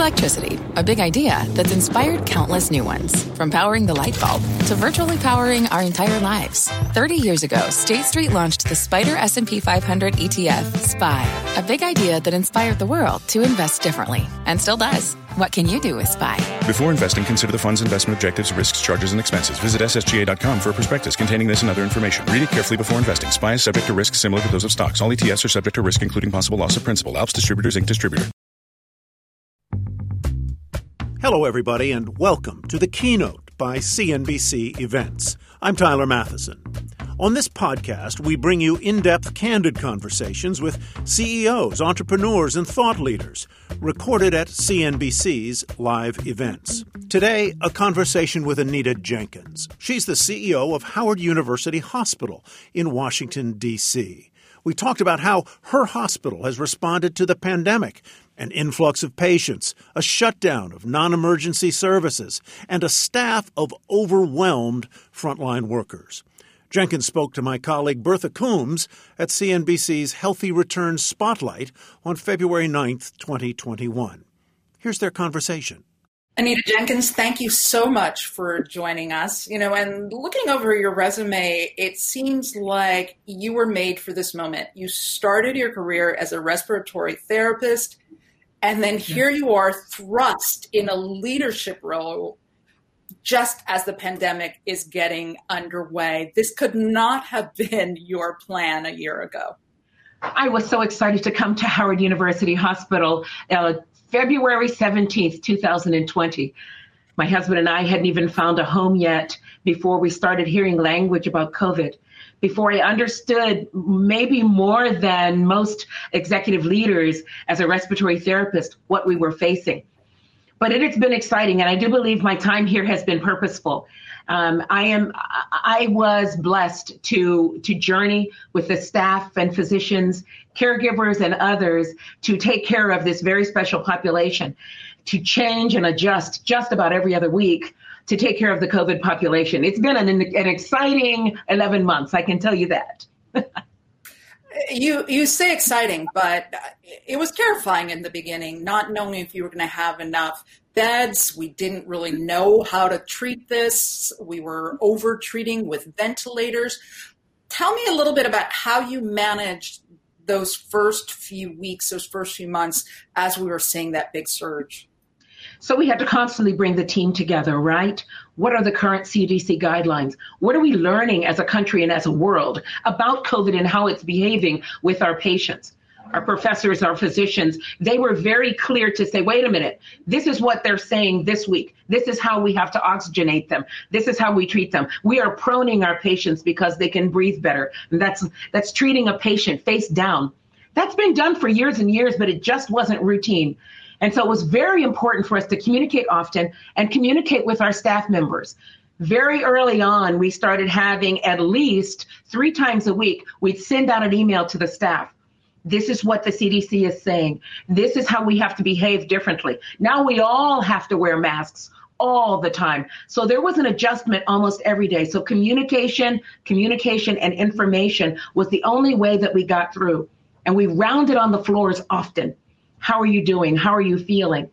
Electricity, a big idea that's inspired countless new ones. From powering the light bulb to virtually powering our entire lives. 30 years ago, State Street launched the SPDR S&P 500 ETF, SPY. A big idea that inspired the world to invest differently. And still does. What can you do with SPY? Before investing, consider the fund's investment objectives, risks, charges, and expenses. Visit ssga.com for a prospectus containing this and other information. Read it carefully before investing. SPY is subject to risks similar to those of stocks. All ETFs are subject to risk, including possible loss of principal. Alps Distributors, Inc. Distributor. Hello, everybody, and welcome to The Keynote by CNBC Events. I'm Tyler Matheson. On this podcast, we bring you in-depth, candid conversations with CEOs, entrepreneurs, and thought leaders, recorded at CNBC's live events. Today, a conversation with Anita Jenkins. She's the CEO of Howard University Hospital in Washington, D.C. We talked about how her hospital has responded to the pandemic, an influx of patients, a shutdown of non-emergency services, and a staff of overwhelmed frontline workers. Jenkins spoke to my colleague Bertha Coombs at CNBC's Healthy Returns Spotlight on February 9th, 2021. Here's their conversation. Anita Jenkins, thank you so much for joining us. And looking over your resume, it seems like you were made for this moment. You started your career as a respiratory therapist, and then here you are thrust in a leadership role just as the pandemic is getting underway. This could not have been your plan a year ago. I was so excited to come to Howard University Hospital February 17th, 2020. My husband and I hadn't even found a home yet before we started hearing language about COVID. Before I understood, maybe more than most executive leaders as a respiratory therapist, what we were facing. But it has been exciting, and I do believe my time here has been purposeful. I was blessed to journey with the staff and physicians, caregivers, and others to take care of this very special population, to change and adjust just about every other week to take care of the COVID population. It's been an exciting 11 months, I can tell you that. You say exciting, but it was terrifying in the beginning, not knowing if you were going to have enough beds. We didn't really know how to treat this. We were over-treating with ventilators. Tell me a little bit about how you managed those first few weeks, those first few months as we were seeing that big surge. So we had to constantly bring the team together, right? What are the current CDC guidelines? What are we learning as a country and as a world about COVID and how it's behaving with our patients? Our professors, our physicians, they were very clear to say, wait a minute, this is what they're saying this week. This is how we have to oxygenate them. This is how we treat them. We are proning our patients because they can breathe better. And that's treating a patient face down. That's been done for years and years, but it just wasn't routine. And so it was very important for us to communicate often and communicate with our staff members. Very early on, we started having at least 3 times a week, we'd send out an email to the staff. This is what the CDC is saying. This is how we have to behave differently. Now we all have to wear masks all the time. So there was an adjustment almost every day. So communication, and information was the only way that we got through. And we rounded on the floors often. How are you doing? How are you feeling?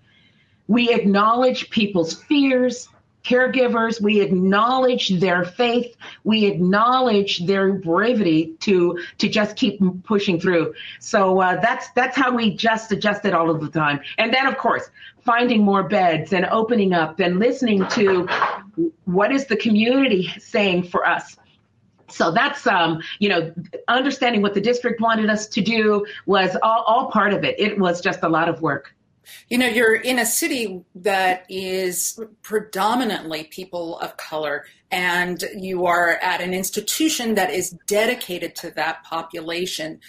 We acknowledge people's fears, caregivers. We acknowledge their faith. We acknowledge their bravery to just keep pushing through. So that's how we just adjusted all of the time. And then, of course, finding more beds and opening up and listening to what is the community saying for us. So that's, understanding what the district wanted us to do was all part of it. It was just a lot of work. You're in a city that is predominantly people of color, and you are at an institution that is dedicated to that population.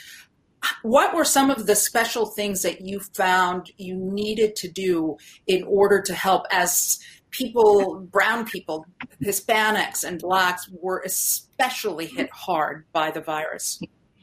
What were some of the special things that you found you needed to do in order to help as people, brown people, Hispanics, and Blacks were especially hit hard by the virus?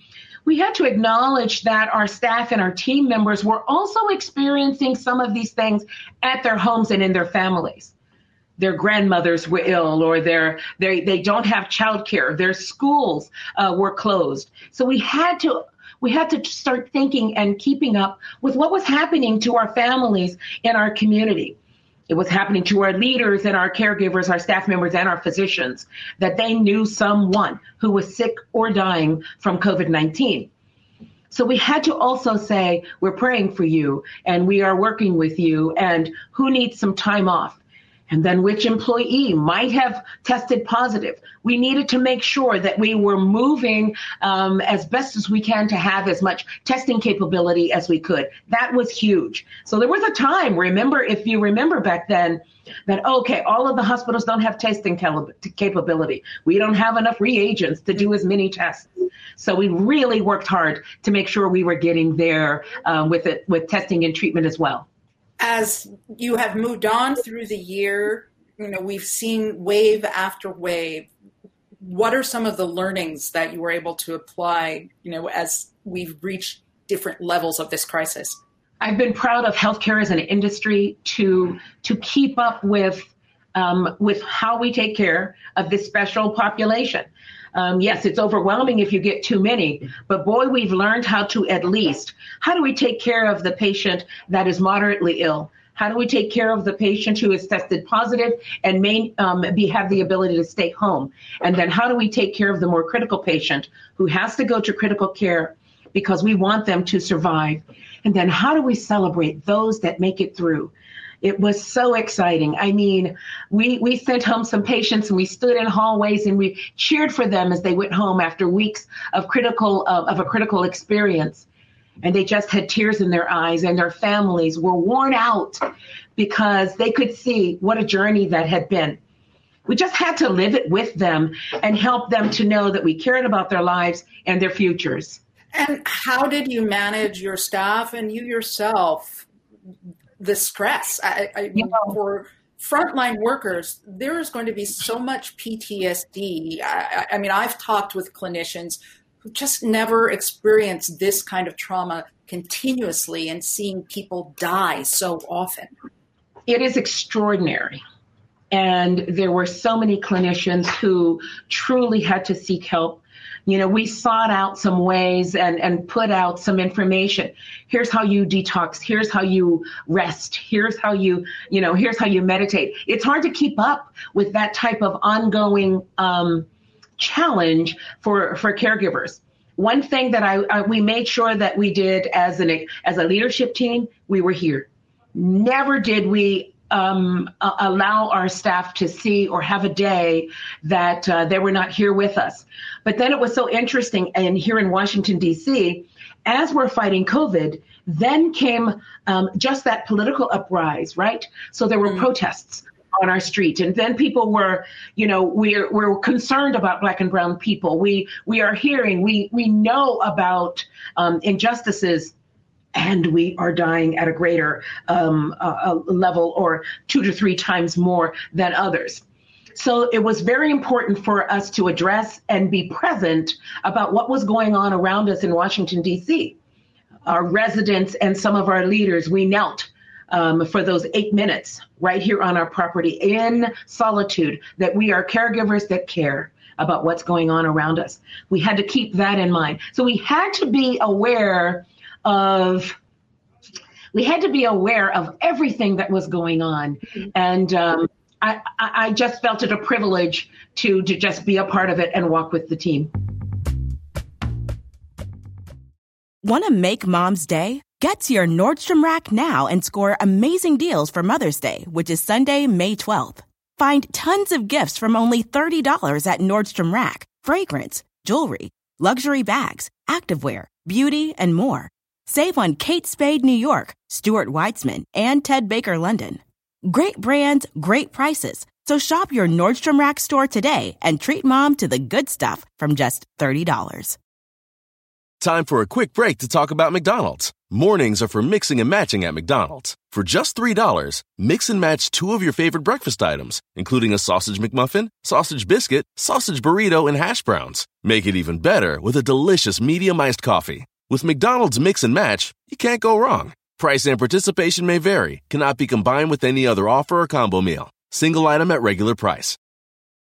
We had to acknowledge that our staff and our team members were also experiencing some of these things at their homes and in their families. Their grandmothers were ill, or they don't have childcare. Their schools were closed. So we had to We had to start thinking and keeping up with what was happening to our families in our community. It was happening to our leaders and our caregivers, our staff members, and our physicians, that they knew someone who was sick or dying from COVID-19. So we had to also say, we're praying for you and we are working with you, and who needs some time off. And then which employee might have tested positive. We needed to make sure that we were moving as best as we can to have as much testing capability as we could. That was huge. So there was a time, if you remember back then, that, okay, all of the hospitals don't have testing capability. We don't have enough reagents to do as many tests. So we really worked hard to make sure we were getting there with testing and treatment as well. As you have moved on through the year, we've seen wave after wave. What are some of the learnings that you were able to apply, as we've reached different levels of this crisis? I've been proud of healthcare as an industry to keep up with how we take care of this special population. Yes, it's overwhelming if you get too many, but boy, we've learned how do we take care of the patient that is moderately ill? How do we take care of the patient who is tested positive and may have the ability to stay home? And then how do we take care of the more critical patient who has to go to critical care because we want them to survive? And then how do we celebrate those that make it through? It was so exciting. I mean, we sent home some patients and we stood in hallways and we cheered for them as they went home after weeks of a critical experience. And they just had tears in their eyes, and their families were worn out because they could see what a journey that had been. We just had to live it with them and help them to know that we cared about their lives and their futures. And how did you manage your staff and you yourself, the stress? For frontline workers, there is going to be so much PTSD. I mean, I've talked with clinicians who just never experienced this kind of trauma continuously and seeing people die so often. It is extraordinary. And there were so many clinicians who truly had to seek help. We sought out some ways and put out some information. Here's how you detox. Here's how you rest. Here's how you meditate. It's hard to keep up with that type of ongoing challenge for caregivers. One thing that we made sure that we did as a leadership team, we were here. Never did we allow our staff to see or have a day that they were not here with us. But then it was so interesting, and here in Washington, D.C., as we're fighting COVID, then came just that political uprise, right? So there were protests on our street, and then people were, we're concerned about Black and brown people. We are hearing, we know about injustices. And we are dying at a greater level, or 2 to 3 times more than others. So it was very important for us to address and be present about what was going on around us in Washington, D.C. Our residents and some of our leaders, we knelt for those 8 minutes right here on our property in solitude, that we are caregivers that care about what's going on around us. We had to keep that in mind. So we had to be aware of everything that was going on. And I just felt it a privilege to just be a part of it and walk with the team. Want to make Mom's Day? Get to your Nordstrom Rack now and score amazing deals for Mother's Day, which is Sunday, May 12th. Find tons of gifts from only $30 at Nordstrom Rack. Fragrance, jewelry, luxury bags, activewear, beauty, and more. Save on Kate Spade New York, Stuart Weitzman, and Ted Baker London. Great brands, great prices. So shop your Nordstrom Rack store today and treat Mom to the good stuff from just $30. Time for a quick break to talk about McDonald's. Mornings are for mixing and matching at McDonald's. For just $3, mix and match 2 of your favorite breakfast items, including a sausage McMuffin, sausage biscuit, sausage burrito, and hash browns. Make it even better with a delicious medium iced coffee. With McDonald's Mix and Match, you can't go wrong. Price and participation may vary. Cannot be combined with any other offer or combo meal. Single item at regular price.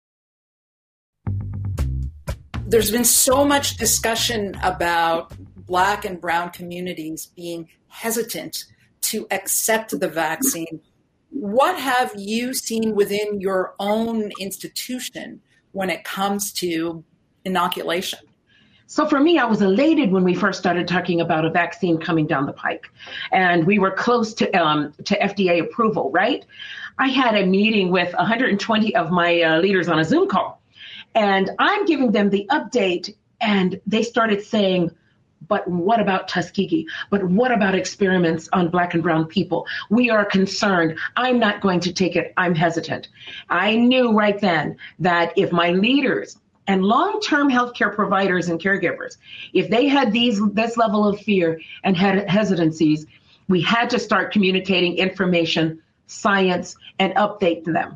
There's been so much discussion about Black and Brown communities being hesitant to accept the vaccine. What have you seen within your own institution when it comes to inoculation? So for me, I was elated when we first started talking about a vaccine coming down the pike, and we were close to FDA approval, right? I had a meeting with 120 of my leaders on a Zoom call, and I'm giving them the update, and they started saying, but what about Tuskegee? But what about experiments on Black and Brown people? We are concerned. I'm not going to take it. I'm hesitant. I knew right then that if my leaders and long-term healthcare providers and caregivers, if they had this level of fear and had hesitancies, we had to start communicating information, science, and update them.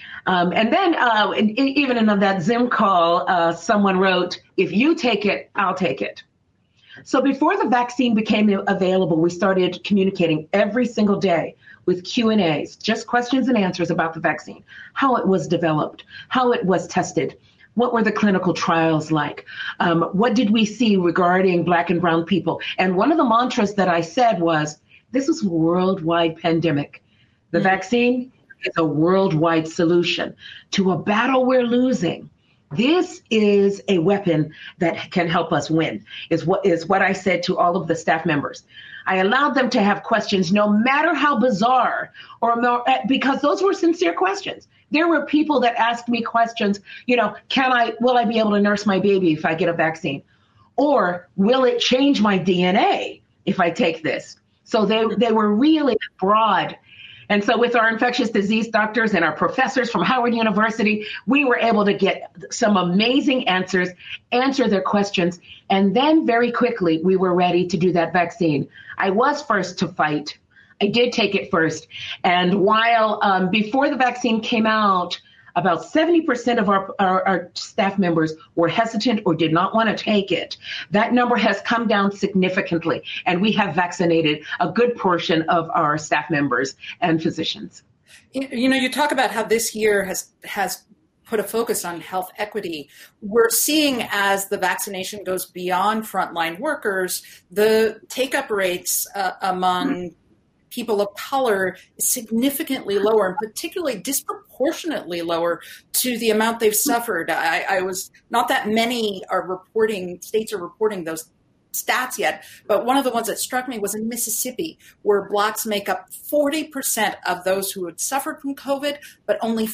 And then even in that Zoom call, someone wrote, if you take it, I'll take it. So before the vaccine became available, we started communicating every single day with Q&As, just questions and answers about the vaccine, how it was developed, how it was tested, what were the clinical trials like, what did we see regarding Black and Brown people. And one of the mantras that I said was, this is a worldwide pandemic. The vaccine is a worldwide solution to a battle we're losing. This is a weapon that can help us win, is what I said to all of the staff members. I allowed them to have questions, no matter how bizarre, because those were sincere questions. There were people that asked me questions, will I be able to nurse my baby if I get a vaccine? Or will it change my DNA if I take this? So they were really broad. And so with our infectious disease doctors and our professors from Howard University, we were able to get some amazing answers, answer their questions. And then very quickly, we were ready to do that vaccine. I was first to fight. I did take it first. And while before the vaccine came out, about 70% of our staff members were hesitant or did not want to take it. That number has come down significantly, and we have vaccinated a good portion of our staff members and physicians. You talk about how this year has put a focus on health equity. We're seeing as the vaccination goes beyond frontline workers, the take-up rates among people of color is significantly lower, and particularly disproportionately lower to the amount they've suffered. I was not that many states are reporting those stats yet, but one of the ones that struck me was in Mississippi, where Blacks make up 40% of those who had suffered from COVID, but only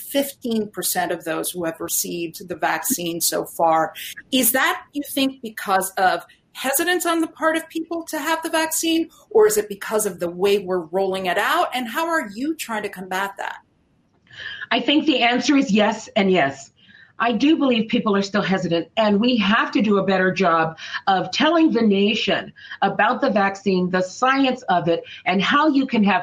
15% of those who have received the vaccine so far. Is that, you think, because of hesitance on the part of people to have the vaccine, or is it because of the way we're rolling it out? And how are you trying to combat that? I think the answer is yes and yes. I do believe people are still hesitant, and we have to do a better job of telling the nation about the vaccine, the science of it, and how you can have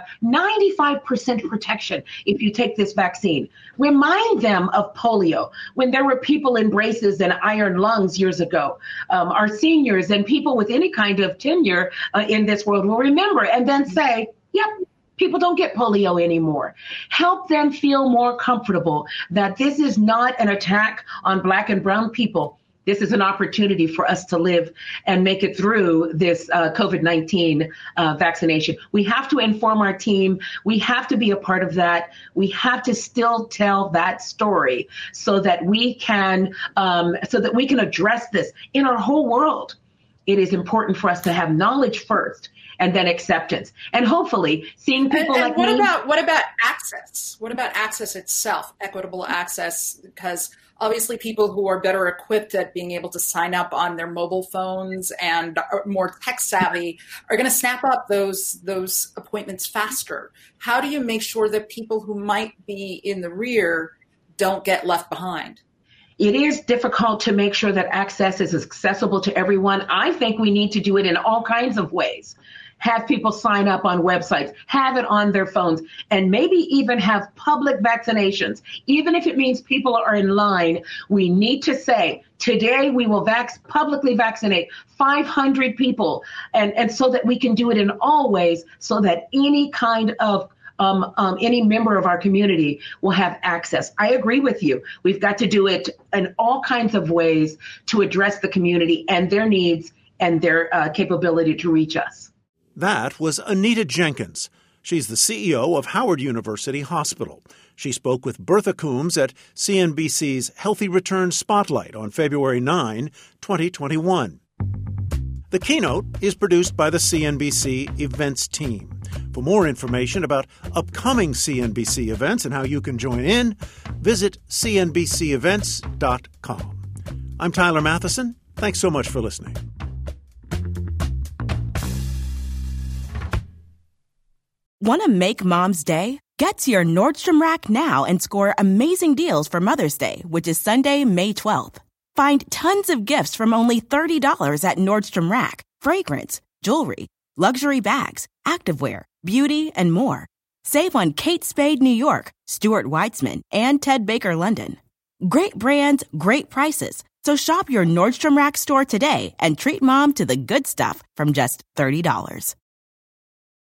95% protection if you take this vaccine. Remind them of polio, when there were people in braces and iron lungs years ago. Our seniors and people with any kind of tenure in this world will remember and then say, yep, people don't get polio anymore. Help them feel more comfortable that this is not an attack on Black and Brown people. This is an opportunity for us to live and make it through this COVID-19 vaccination. We have to inform our team. We have to be a part of that. We have to still tell that story so that we can address this in our whole world. It is important for us to have knowledge first, and then acceptance. And hopefully seeing people like me. What about access? What about access itself, equitable access? Because obviously people who are better equipped at being able to sign up on their mobile phones and are more tech savvy are going to snap up those appointments faster. How do you make sure that people who might be in the rear don't get left behind? It is difficult to make sure that access is accessible to everyone. I think we need to do it in all kinds of ways. Have people sign up on websites, have it on their phones, and maybe even have public vaccinations. Even if it means people are in line, we need to say, today we will publicly vaccinate 500 people, and so that we can do it in all ways so that any kind of any member of our community will have access. I agree with you. We've got to do it in all kinds of ways to address the community and their needs and their capability to reach us. That was Anita Jenkins. She's the CEO of Howard University Hospital. She spoke with Bertha Coombs at CNBC's Healthy Return Spotlight on February 9, 2021. The Keynote is produced by the CNBC Events team. For more information about upcoming CNBC events and how you can join in, visit cnbcevents.com. I'm Tyler Matheson. Thanks so much for listening. Want to make Mom's Day? Get to your Nordstrom Rack now and score amazing deals for Mother's Day, which is Sunday, May 12th. Find tons of gifts from only $30 at Nordstrom Rack. Fragrance, jewelry, luxury bags, activewear, beauty, and more. Save on Kate Spade New York, Stuart Weitzman, and Ted Baker London. Great brands, great prices. So shop your Nordstrom Rack store today and treat Mom to the good stuff from just $30.